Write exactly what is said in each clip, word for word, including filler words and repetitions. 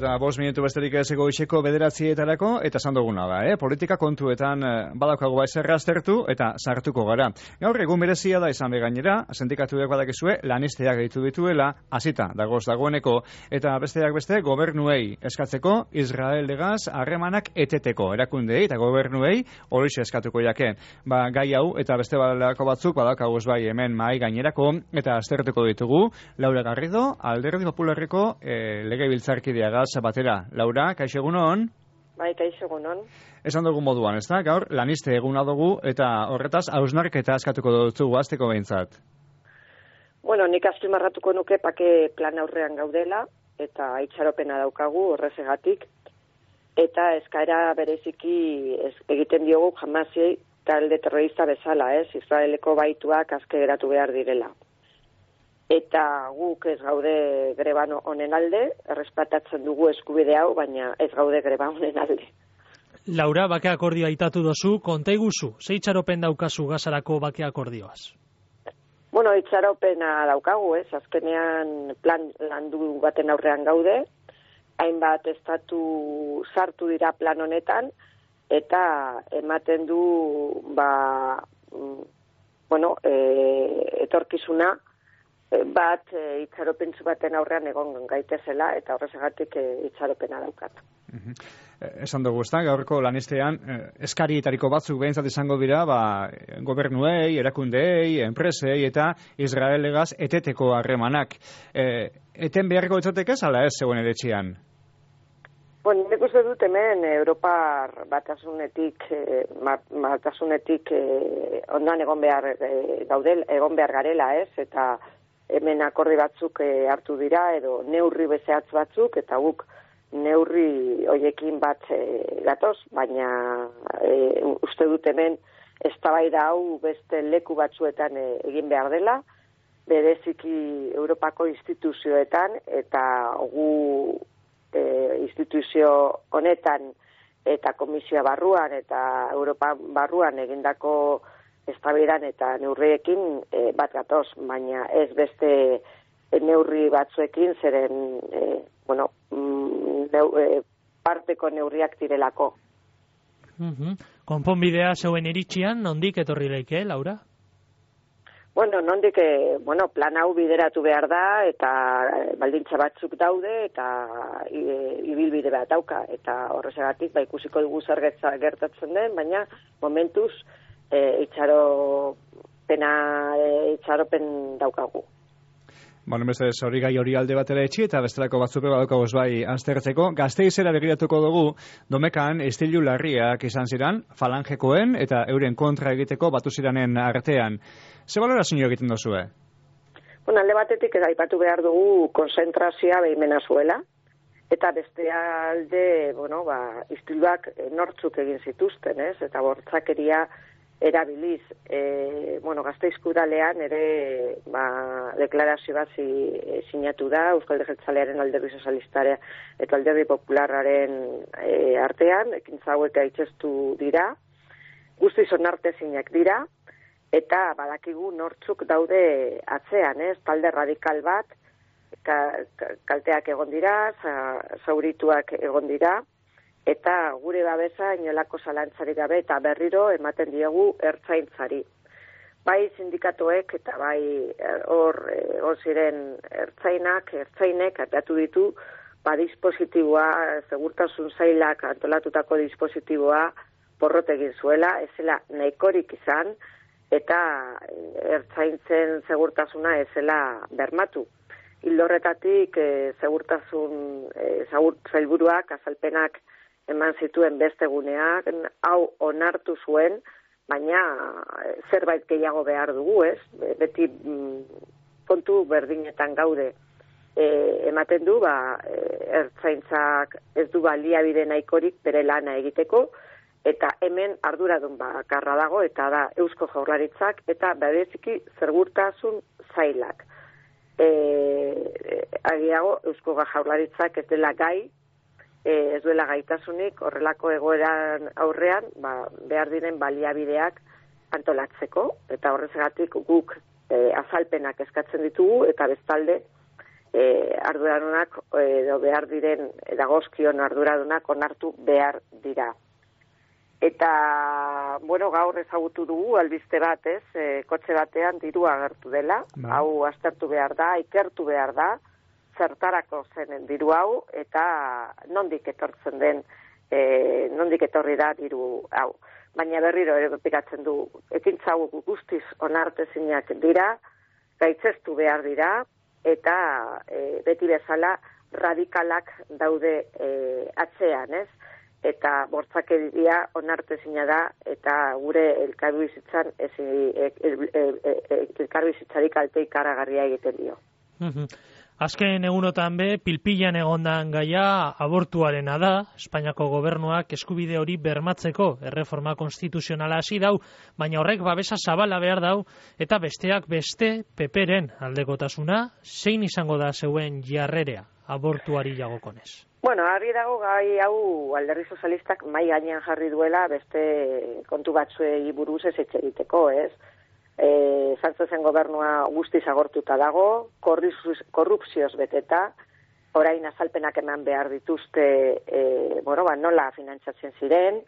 eta bost minutu besterik ez egoitzeko bederatzietarako, eta esan duguna da, eh? Politika kontuetan badaukago baizerra aztertu eta sartuko gara. Gaur egun berezia da izan begainera, sindikatuek badakizue lanisteak deitu dituela, hasita dagoz dagoeneko, eta besteak beste gobernuei eskatzeko Israelegaz harremanak eteteko erakundei eta gobernuei horixe eskatuko jake. Ba, gai hau eta beste balako batzuk badaukago bai hemen mahai gainerako eta aztertuko ditugu. Laura Garrido, Alderdi Popularreko e, legebiltzarkideagaz batera. Laura, kaixo egunon? Bai, kaixo egunon. Esan dugu moduan, ez da? Gaur, laniste eguna dugu eta horretaz hausnarketa eskatuko dutzugu azteko behintzat. Bueno, nik azpimarratuko nuke pake plan aurrean gaudela eta itxaropena daukagu horrezegatik. Eta eskaera bereziki ez, egiten diogu Hamasi talde terrorista bezala, ez? Israeleko baituak aske geratu behar direla. Eta guk ez gaude greba honen alde, errespetatzen dugu eskubide hau, baina ez gaude greba honen alde. Laura, bake akordioa aitatu dozu, konta iguzu, ze itxaropen daukazu gazarako bake akordioaz? Bueno, itxaropena daukagu, ez, azkenean plan landu baten aurrean gaude, hainbat estatu sartu dira plan honetan, eta ematen du, ba, bueno, e, etorkizuna, bat e, itxaropentsu baten aurrean egon gaitezela eta horrezegatik e, itxaropena daukat. Uh-huh. Esan dugu, ez da, gaurko lanistean eh, eskarietariko batzuk behintzat izango dira, ba, gobernuei, erakundeei, enpresei eta Israelegaz eteteko harremanak. E, eten beharko etzatek ez, ala ez zegoen eretxean? Bueno, nik uste dut hemen Europar batasunetik, eh, batasunetik eh, ondoan egon behar eh, gaudel, egon behar garela, ez, eta hemen akordi batzuk e, hartu dira, edo neurri bezehatz batzuk, eta guk neurri hoiekin bat e, gatoz, baina e, uste dut hemen eztabaida hau beste leku batzuetan e, egin behar dela, bereziki Europako instituzioetan, eta gu e, instituzio honetan, eta komisioa barruan, eta Europa barruan egindako eztabaidan eta neurriekin e, bat gatoz, baina ez beste neurri batzuekin, zeren e, bueno, neu, e, parteko neurriak direlako. Uh-huh. Konponbidea zeuen iritxian, nondik etorri leike, Laura? Bueno, nondik, e, bueno, plan hau bideratu behar da, eta baldintza batzuk daude, eta e, ibilbide bat dauka, eta horrezegatik, ba, ikusiko dugu zer gertatzen den, baina momentuz, E, itxaropena, e, itxaropen daukagu. Bueno, beste hori gai hori alde batera etxi eta bestelako batzuk badaukago bai aztertzeko. Gasteizera begiratuko dugu, Domekan istilu larriak izan ziren, falangekoen eta euren kontra egiteko batu ziranen artean. Ze balorazio egiten duzue? Bueno, alde batetik aipatu behar dugu konzentrazioa behimena zuela, eta beste alde, bueno, ba, istiluak nortzuk egin zituzten, ez? Eta bortzakeria erabiliz, e, bueno, Gasteizko udalean ere ba, deklarazio bat zi, sinatu da, Euskal Jeltzalearen Alderdi Sozialistarea eta Alderdi Popularraren e, artean, ekintza hauek gaitzestu dira, guztiz onartezinak dira, eta badakigu nortzuk daude atzean, ez, talde radikal bat, ka, ka, kalteak egon dira, za, zaurituak egon dira, eta gure babesa inolako zalantzarik gabe eta berriro ematen diegu ertzaintzari. Bai sindikatuek eta bai hor hor ziren ertzainak, ertzainek atatu ditu ba dispositiboa, segurtasun sailak antolatutako dispositiboa porrot egin zuela, ez zela nahikorik izan eta ertzaintzen segurtasuna ez zela bermatu. Ildo-horretatik e, segurtasun e, sailburuak azalpenak eman zituen beste guneak, hau onartu zuen, baina zerbait gehiago behar dugu, ez? Beti kontu berdinetan gaude. E, ematen du, ba, ertzaintzak ez du baliabide nahikorik bere lana egiteko, eta hemen arduradun bakarra dago, eta da Eusko Jaurlaritzak, eta bereziki segurtasun sailak. E, agiago, Eusko Jaurlaritzak ez dela gai, ez duela gaitasunik horrelako egoeran aurrean ba, behar diren baliabideak antolatzeko, eta horrezegatik guk e, azalpenak eskatzen ditugu, eta bestalde e, arduradunak edo behar diren dagozkion arduradunak onartu behar dira. Eta, bueno, gaur ezagutu dugu albiste bat, ez, e, kotxe batean dirua agertu dela, ba. Hau aztertu behar da, ikertu behar da, zertarako zen diru hau, eta nondik etortzen den, e, nondik etorri da diru hau. Baina berriro ere pikatzen du, ekintza hau guztiz onartezinak dira, gaitzestu behar dira, eta e, beti bezala radikalak daude e, atzean, ez? Eta bortzakeria onartezina da, eta gure elkarbizitzan elkarbizitzarik kalte ikaragarria egiten dio. Azken egunotan be, pilpilan egondan gaia abortuarena da, Espainiako gobernuak eskubide hori bermatzeko erreforma konstituzionala hasi dau, baina horrek babesa zabala behar dau, eta besteak beste peperen aldekotasuna, zein izango da zeuen jarrerea abortuari jagokonez? Bueno, argi dago gai hau Alderdi Sozialistak mai gainean jarri duela beste kontu batzuei buruz ez etxe egiteko, ez? Eh, Sánchezen gobernua guztiz agortuta dago, korrupzioz beteta, orain azalpenak eman behar dituzte, eh, bueno, ba, nola finantzatzen ziren,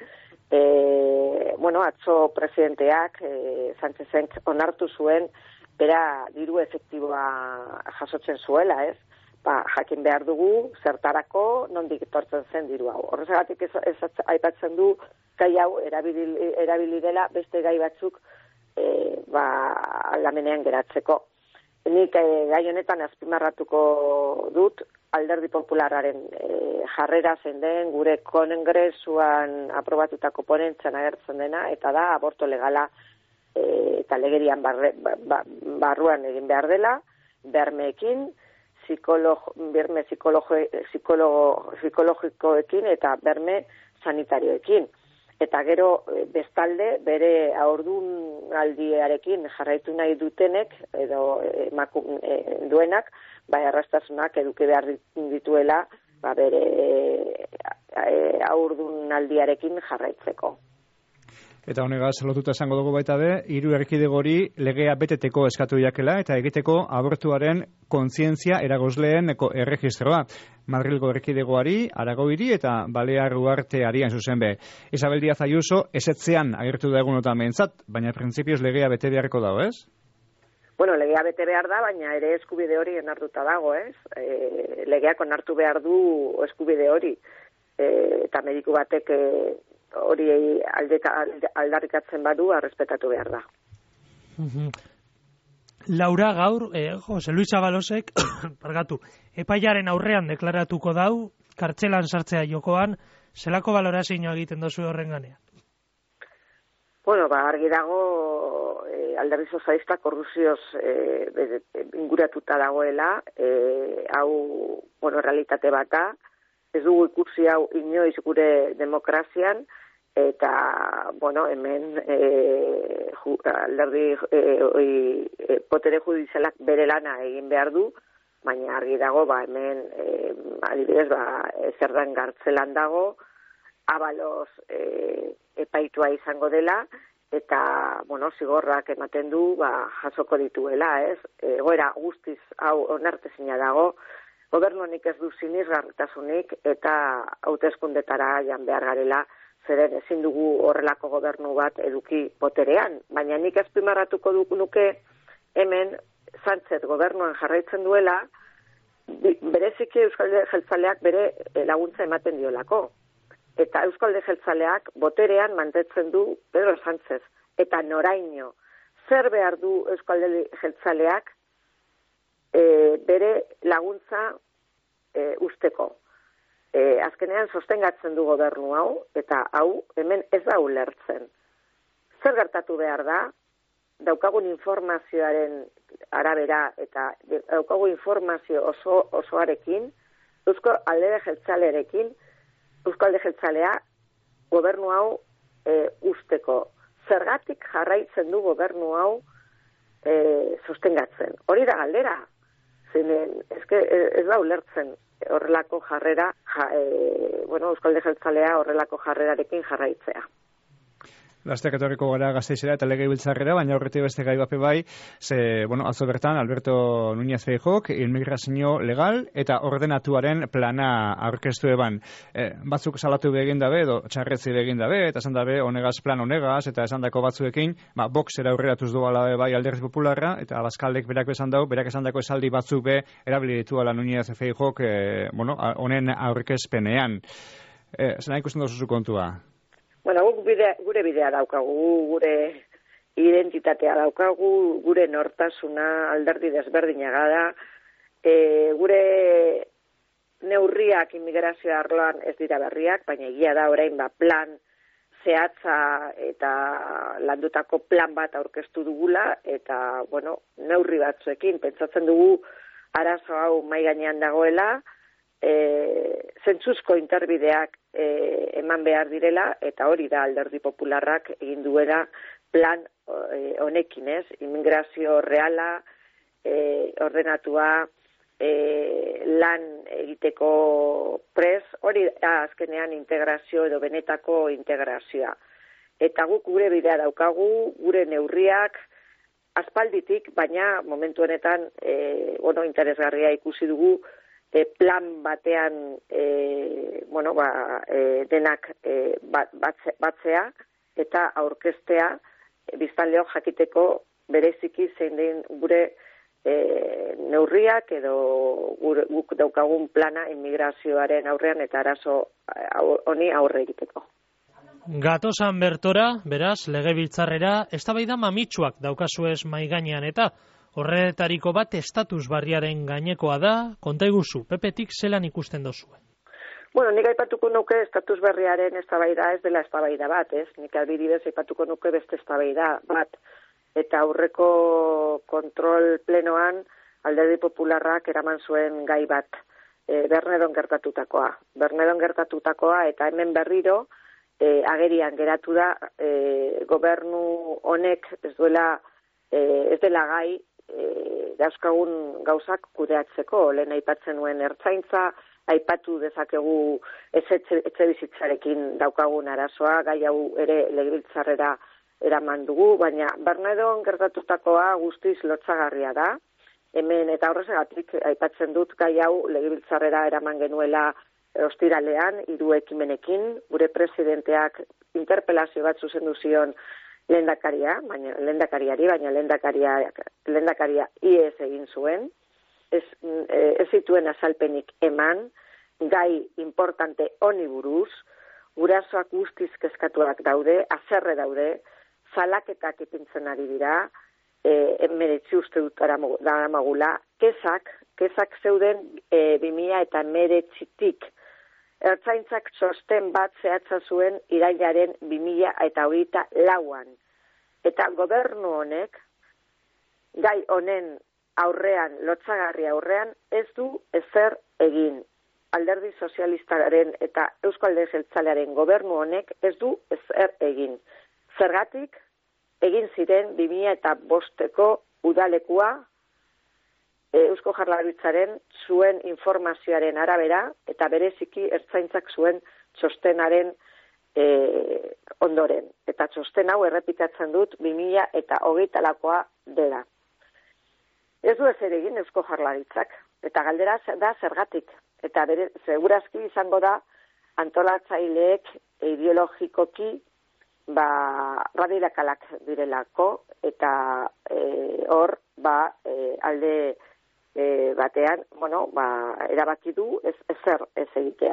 eh, bueno, atzo presidenteak eh, Sánchezen onartu zuen, bera diru efektiboa jasotzen zuela, ez? Ba, jakin behar dugu, zertarako, nondik etortzen zen diru hau. Horrezagatik ez, ez aipatzen du, gai hau erabili, erabili dela beste gai batzuk e, ba, aldamenean geratzeko. Nik e, gai honetan azpimarratuko dut, Alderdi Popularraren e, jarrera zen den, gure kongresuan aprobatutako ponentzian agertzen dena, eta da aborto legala e, eta legerian barre, ba, ba, barruan egin behar dela, bermeekin, psikologo, berme psikologo, psikologo, psikologikoekin eta berme sanitarioekin. Eta gero bestalde bere haurdun aldiarekin jarraitu nahi dutenek edo emakum, e, duenak, bai arrastasunak eduki behar dituela ba, bere haurdun aldiarekin jarraitzeko. Eta honegaz, lotuta esango dugu baita be, hiru erkidegori legea beteteko eskatu jakela eta egiteko abortuaren kontzientzia eragozleeneko erregistroa. Madrilgo erkidegoari, Aragoiri eta Balear Uharteari hain zuzen be. Isabel Díaz Ayuso esetzean agertu da egunotan behintzat, baina printzipioz legea bete beharko dago, ez? Bueno, legea bete behar da, baina ere eskubide hori onartuta dago, ez? E, legeak onartu behar du eskubide hori. E, eta mediku batek e, hori aldeka, aldarrikatzen badu arrespetatu behar da. Laura gaur, eh, Jose Luis Abalosek, pargatu, epaiaren aurrean deklaratuko dau, kartzelan sartzea jokoan, zelako balorazioa egiten dozu horren ganean? Bueno, ba, argi dago eh, Alderdi Sozialista korrupzioz eh, inguratuta dagoela, eh, hau, bueno, realitate bata, ez dugu ikusi hau inoiz gure demokrazian, eta, bueno, hemen e, ju, alderdi e, e, potere judizialak bere lana egin behar du, baina argi dago, ba, hemen e, adibidez, ba, zerdan gartzelan dago, Abalos e, epaitua izango dela, eta, bueno, zigorrak ematen du, ba, jasoko dituela, ez? Egoera guztiz hau onartezina dago, gobernu honik ez du sinisgarritasunik eta hauteskundetara jan behar garela, zeren ezin dugu horrelako gobernu bat eduki boterean. Baina nik azpimarratuko duk nuke hemen Sánchez gobernuan jarraitzen duela, bereziki Euskalde Jeltzaleak bere laguntza ematen diolako. Eta Euskalde Jeltzaleak boterean mantetzen du Pedro Sánchez. Eta noraino, zer behar du Euskalde Jeltzaleak E, bere laguntza e, usteko. E, azkenean sostengatzen du gobernu hau, eta hau hemen ez da ulertzen. Zer gertatu behar da, daukagun informazioaren arabera eta daukagun informazio oso, osoarekin, Eusko Alderdi Jeltzalearekin, Eusko Alderdi Jeltzalea gobernu hau e, usteko. Zergatik jarraitzen du gobernu hau e, sostengatzen. Hori da galdera. Zinen, eske ez da ulertzen horrelako jarrera, ja, e, bueno, Eusko Alderdi Jeltzalea horrelako jarrerarekin jarraitzea. Laster etorriko gara Gasteizera eta Legebiltzarrera, baina horretik beste gai bape bai, ze, bueno, atzo bertan Alberto Núñez Feijóok inmigrazio legal eta ordenatuaren plana aurkeztu eban. E, batzuk salatu begin dabe, edo txarretzi begin dabe, eta esan dabe, honegaz plan honegaz, eta esandako batzuekin, ba, Voxera aurreratuz doala bai Alderdi Popularra, eta Abascaldek berak esan dau, berak esandako esaldi batzuk be, erabili dituala Núñez Feijóok, e, bueno, honen aurkezpenean. E, zena ikusten dozuzu kontua? Bueno, guk bide, gure bidea daukagu, gure identitatea daukagu, gure nortasuna alderdi desberdina da, e, gure neurriak immigrazio arloan ez dira berriak, baina egia da orain ba plan zehatza eta landutako plan bat aurkeztu dugula, eta, bueno, neurri batzuekin, pentsatzen dugu arazo hau mahai gainean dagoela, E, zentzuzko interbideak e, eman behar direla, eta hori da Alderdi Popularrak egin duela plan e, honekin, ez? Immigrazio reala, e, ordenatua, e, lan egiteko pres, hori da azkenean integrazio edo benetako integrazioa. Eta guk gure bidea daukagu, gure neurriak, aspalditik, baina momentu honetan, e, bueno, interesgarria ikusi dugu, E, plan batean e, bueno, ba, e, denak e, bat, batze, batzea eta aurkeztea e, biztanleok jakiteko bereziki zein den gure e, neurriak edo gure, guk daukagun plana immigrazioaren aurrean eta arazo honi aurre egiteko. Gatosan bertora, beraz, Legebiltzarrera, eztabaida mamitsuak daukazuez mai gainean eta horretariko bat estatus barriaren gainekoa da, konta iguzu, Pepetik zelan ikusten dozue? Bueno, nik aipatuko nuke estatus berriaren eztabaida ez dela eztabaida bat, ez? Nik adibidez aipatuko nuke beste eztabaida bat. Eta aurreko kontrol plenoan Alderdi Popularrak eraman zuen gai bat, e, Bernedon gertatutakoa. Bernedon gertatutakoa eta hemen berriro e, agerian geratu da e, gobernu honek ez duela, e, ez dela gai, E, dauzkagun gauzak kudeatzeko, lehen aipatzen nuen ertzaintza, aipatu dezakegu etxe bizitzarekin daukagun arazoa, gai hau ere Legebiltzarrera eraman dugu, baina Bernedon gertatutakoa guztiz lotsagarria da, hemen eta horregatik aipatzen dut gai hau Legebiltzarrera eraman genuela ostiralean, hiru ekimenekin, gure presidenteak interpelazio bat zuzendu zion lehendakaria, baina lehendakariari, baina lehendakaria lehendakaria iez egin zuen, ez, ez zituen azalpenik eman, gai importante honi buruz, gurasoak guztiz kezkatuak daude, azerre daude, zalaketak ipintzen ari dira, e, emeretzi uste dut daramagula, kezak, kezak zeuden e, bi mila eta emeretzitik, Ertzaintzak txosten bat zehatza zuen irailaren bi mila eta hogeita lauan. Eta gobernu honek, gai honen aurrean, lotsagarri aurrean, ez du ezer egin. Alderdi Sozialistaren eta Eusko Alderdi Jeltzalearen gobernu honek ez du ezer egin. Zergatik, egin ziren bi mila eta bosteko udalekua, Eusko Jaurlaritzaren zuen informazioaren arabera eta bereziki ertzaintzak zuen txostenaren e, ondoren. Eta txosten hau errepikatzen dut bi mila eta hogeita lakoa dela. Ez du ezer egin Eusko Jaurlaritzak eta galdera da zergatik. Eta bere, segurazki izango da antolatzaileek ideologikoki ba, radikalalak direlako eta e, hor ba, e, alde E, batean, bueno, ba, erabaki du ez ezer ez egitea.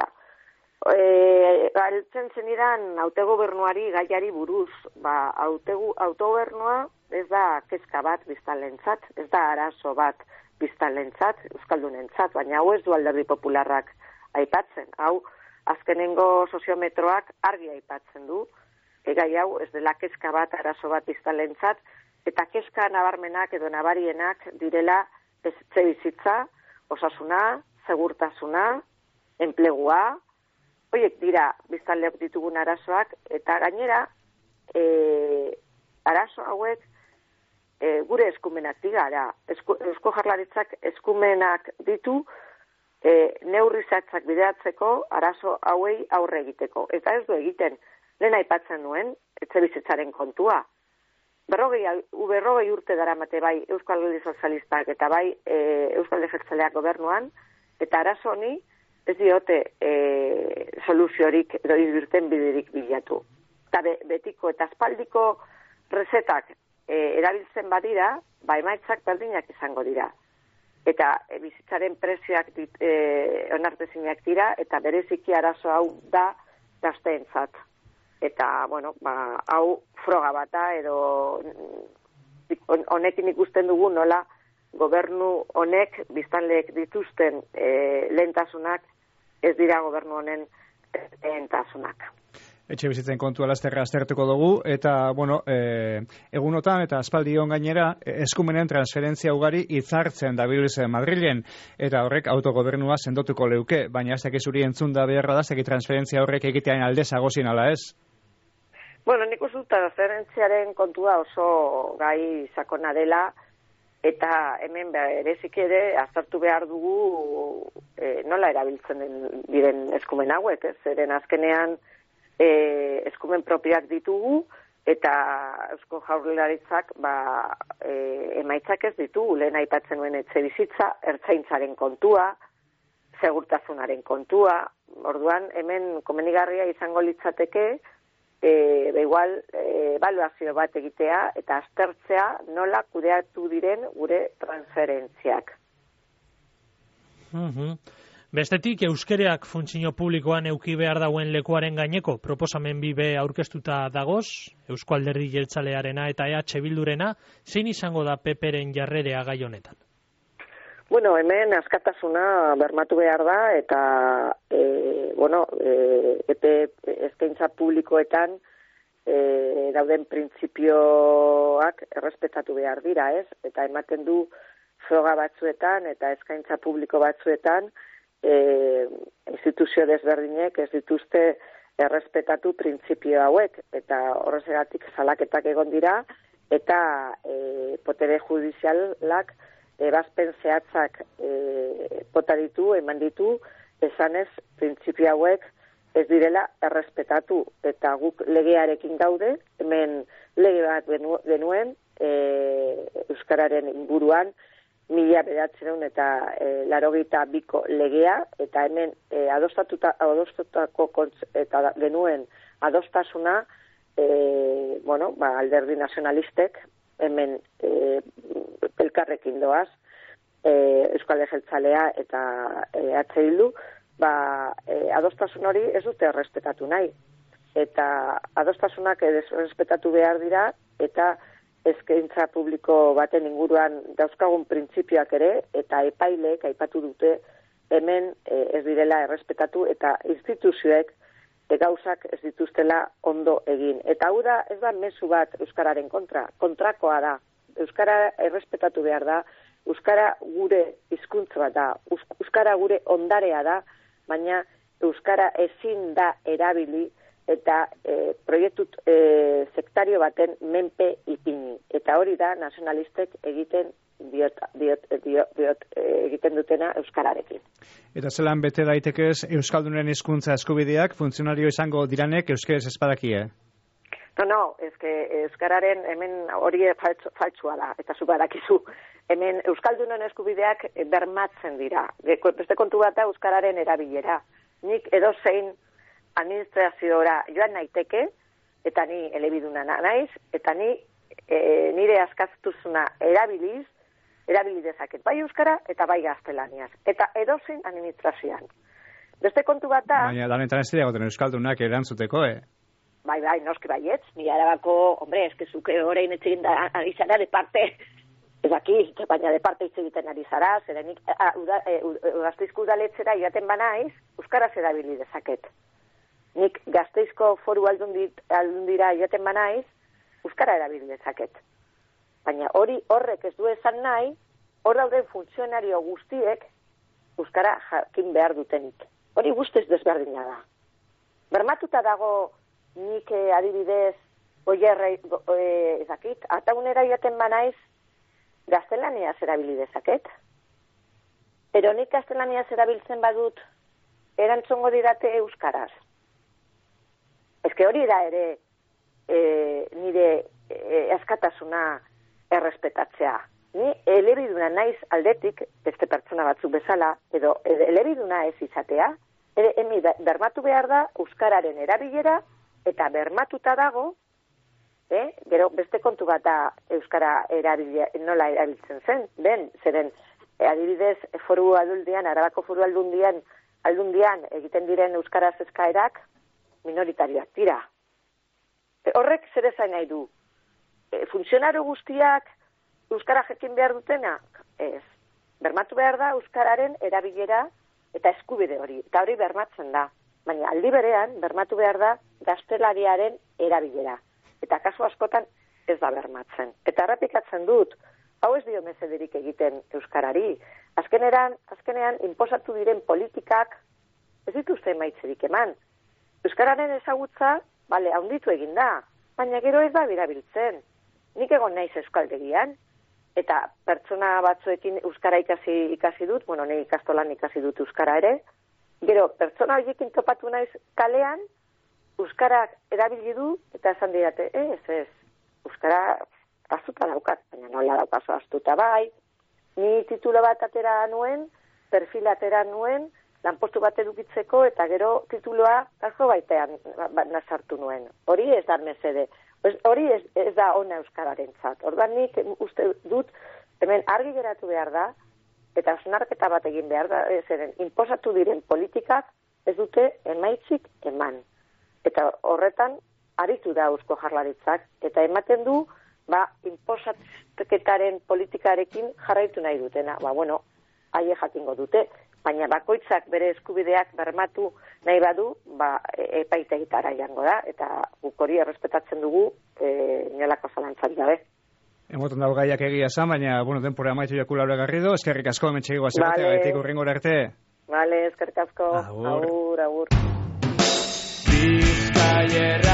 E, Galtzen zenidan autogobernuari gaiari buruz, ba, autogu, autogobernua ez da kezka bat biztanlentzat, ez da arazo bat biztanlentzat, euskaldunentzat, baina hau ez du Alderdi Popularrak aipatzen. Hau, azkenengo soziometroak argi aipatzen du, e, gai hau ez dela kezka bat arazo bat biztanlentzat, eta kezka nabarmenak edo nabarienak direla etxe bizitza, osasuna, segurtasuna, enplegua, horiek dira biztanleok ditugun arazoak, eta gainera, e, arazo hauek e, gure eskumenak dira, Esku, Eusko Jaurlaritzak eskumenak ditu e, neurri zehatzak bideratzeko arazo hauei aurre egiteko. Eta ez du egiten, lehen aipatzen nuen, etxe bizitzaren kontua. Berrogei, berrogei urte daramate bai Euskal Alderdi Sozialistak eta bai e, Euskal Jeltzaleak gobernuan, eta arazo honi ez diote e, soluziorik edo irten biderik bilatu. Eta be, betiko eta aspaldiko rezetak e, erabiltzen badira, ba emaitzak berdinak izango dira. Eta e, bizitzaren prezioak dit, e, onartezinak dira, eta bereziki arazo hau da gazteentzat. Eta, bueno, ba, hau froga bata edo honekin ikusten dugu nola gobernu honek biztanleek dituzten e, lehentasunak ez dira gobernu honen lehentasunak. Etxe bizitzen kontua lasterra aztertuko dugu, eta, bueno, e, egunotan eta aspaldion gainera eskumenen transferentzia ugari hitzartzen dabilzen Madrilen, eta horrek autogobernua sendotuko leuke, baina ez dakizuri entzun da beharra da, zeki transferentzia horrek egitean alde zagozin ala ez? Bueno, nik uste dut transferentziaren kontua oso gai sakona dela, eta hemen berezik ere aztertu behar dugu e, nola erabiltzen diren eskumen hauek, ez? Zeren azkenean E, eskumen propiak ditugu eta Eusko Jaurlaritzak ba, e, emaitzak ez ditugu, lehen aipatzen nuen etxe bizitza, ertzaintzaren kontua, segurtasunaren kontua, orduan hemen komenigarria izango litzateke e, be igual e, ebaluazio bat egitea eta aztertzea nola kudeatu diren gure transferentziak. Mhm. Bestetik, euskereak funtzio publikoan euki behar dauen lekuaren gaineko proposamen bibe aurkeztuta dagoz, Eusko Alderdi Jeltzalearena eta E H Bildurena, zein izango da Peperen jarrerea gai honetan? Bueno, hemen askatasuna bermatu behar da, eta e, bueno, e, epe eskaintza publikoetan e, dauden printzipioak errespetatu behar dira, ez? Eta ematen du froga batzuetan eta eskaintza publiko batzuetan E, instituzio desberdinek ez dituzte errespetatu printzipio hauek, eta horregatik salaketak egon dira, eta e, potere judizialak ebazpen zehatzak e, pota ditu, eman ditu, esanez printzipio hauek ez direla errespetatu, eta guk legearekin gaude, hemen lege bat denuen e, Euskararen inguruan, mila bederatziehun eta e, laurogeita biko legea, eta hemen e, adostatuta, adostatutako kontz, eta genuen adostasuna e, bueno, ba, alderdi nazionalistek hemen e, elkarrekin doaz, e, Euskal Jeltzalea eta e, H Bildu, ba, e, adostasun hori ez dute errespetatu nahi. Eta adostasunak errespetatu behar dira, eta eskaintza publiko baten inguruan dauzkagun printzipioak ere, eta epaileek aipatu dute hemen e, ez direla errespetatu, eta instituzioek e, gauzak ez dituztela ondo egin. Eta hau da, ez da mezu bat Euskararen kontra, kontrakoa da. Euskara errespetatu behar da, Euskara gure hizkuntza bat da, Euskara gure ondarea da, baina Euskara ezin da erabili, eta e, proiektu e, sektario baten menpe ipini. Eta hori da nazionalistek egiten diot, diot, diot, diot, e, egiten dutena euskararekin. Eta zelan bete daitekez euskaldunen hizkuntza eskubideak funtzionario izango diranek euskeraz espadakie? No, no, ezke euskararen hemen hori faltsua da, eta zu badakizu. Hemen euskaldunen eskubideak bermatzen dira. Beste kontu bat da euskararen erabilera. Nik edozein administraziora joan naiteke, eta ni elebiduna naiz, eta ni e, nire askatuzuna erabiliz, erabili dezaket bai euskara eta bai gaztelaniaz, eta edozein administrazioan. Beste kontu bat da... Baina danetan ez dira goten euskaldunak erantzuteko, eh? Bai, bai, noski baietz, ni arabako, hombre, eskezuke orain etxegin da ari zara de parte, ez aquí, baina de parte egiten ari zara, zerenik Gasteizko udaletxera joaten banaiz, euskaraz erabili dezaket. Nik Gasteizko foru aldundit, aldundira joaten banaiz, euskara erabili dezaket. Baina hori horrek ez du esan nahi, hor dauden funtzionario guztiek euskara jakin behar dutenik. Hori guztiz desberdina da. Bermatuta dago nik eh, adibidez oierre eh, ezakit, ataunera joaten banaiz gaztelaniaz erabili dezaket. Pero nik gaztelaniaz erabiltzen badut erantzongo didate euskaraz. Ezke hori da ere e, nire e, askatasuna errespetatzea. Ni elebiduna naiz aldetik, beste pertsona batzuk bezala, edo elebiduna ez izatea, ere emi bermatu behar da euskararen erabilera, eta bermatuta dago, eh? Gero beste kontu bat da euskara erabile, nola erabiltzen zen, ben, zeren adibidez foru aldundian, Arabako foru aldundian, aldundian egiten diren euskaraz eskaerak minoritarioak dira. E, horrek zer esan nahi du? E, funtzionario guztiak euskara jakin behar dutena? Ez. Bermatu behar da euskararen erabilera eta eskubide hori. Eta hori bermatzen da. Baina aldi berean bermatu behar da gaztelaniaren erabilera. Eta kasu askotan ez da bermatzen. Eta errepikatzen dut, hau ez dio mesederik egiten euskarari. Azkenean, azkenean inposatu diren politikak ez dituzte emaitzerik eman. Euskararen ezagutza, bale, haunditu egin da, baina gero ez da birabiltzen. Nik egon naiz euskaldegian, eta pertsona batzuekin euskara ikasi ikasi dut, bueno, nei ikastolan ikasi dut euskara ere, gero pertsona horiekin topatu naiz kalean, euskarak erabili du, eta esan didate, ez, ez, euskara azuta daukat, baina nola daukazu astuta bai, ni titulo bat atera nuen, perfil atera nuen, lanpostu bat edukitzeko, eta gero tituloa kaso baitean nasartu nuen. Hori ez da mesede, hori ez, ez da ona euskararen zat. Orduan nik uste dut, hemen argi geratu behar da, eta osnarketa bat egin behar da, zeren, inposatu diren politikak ez dute emaitzik eman. Eta horretan, aritu da Eusko Jaurlaritzak, eta ematen du, ba, inposatketaren politikarekin jarraitu nahi dutena. Ba, bueno, haie jakingo dute, baina bakoitzak bere eskubideak bermatu nahi badu, ba, epaitegitara jango da, eta guk hori errespetatzen dugu e, inolako zalantzari gabe. Emoten dago gaiak egia esan, baina, bueno, denpora amaitu jaku Laura Garrido, eskerrik asko, hemen txegigoa zegote, vale. Gaitik urrengora arte. Vale, eskerrik asko, agur, agur. Bizkaier